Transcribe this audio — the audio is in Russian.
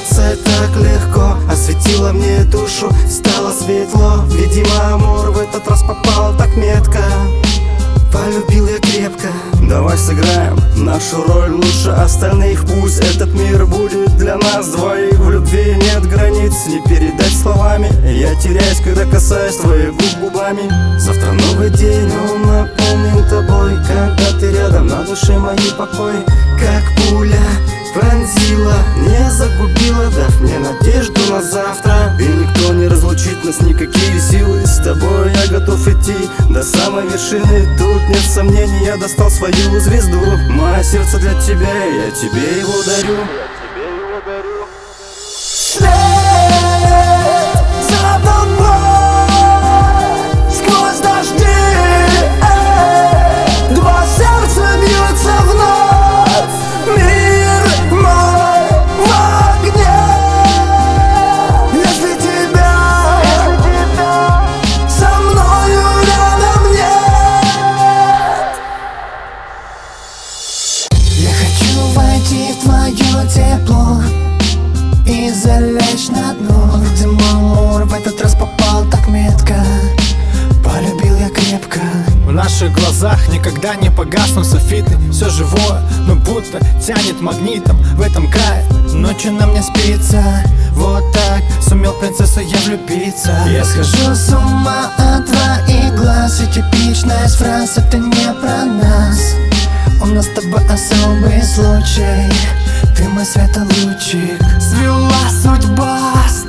сердце так легко осветило мне душу, стало светло. Видимо, амур в этот раз попал так метко. Полюбил я крепко. Давай сыграем нашу роль лучше остальных. Пусть этот мир будет для нас двоих. В любви нет границ, не передать словами. Я теряюсь, когда касаюсь твоих губ губами. Завтра новый день, он наполнен тобой. Когда ты рядом, на душе моей покой. Как пуля пронзила, не загубила, дав мне надежду на завтра. И никто не разлучит нас, никакие силы. С тобой я готов идти до самой вершины. Тут нет сомнений, я достал свою звезду. Мое сердце для тебя, я тебе его дарю. Войти в твое тепло и залечь на дно. Видимо, амур в этот раз попал так метко. Полюбил я крепко. В наших глазах никогда не погаснут софиты. Все живое, но будто тянет магнитом. В этом кайф, ночью нам не спится. Вот так сумел принцесса я влюбиться. Я схожу с ума от твоих глаз. И типичность фраз, это не про нас. У нас с тобой особый случай. Ты мой светолучик. Свела судьба.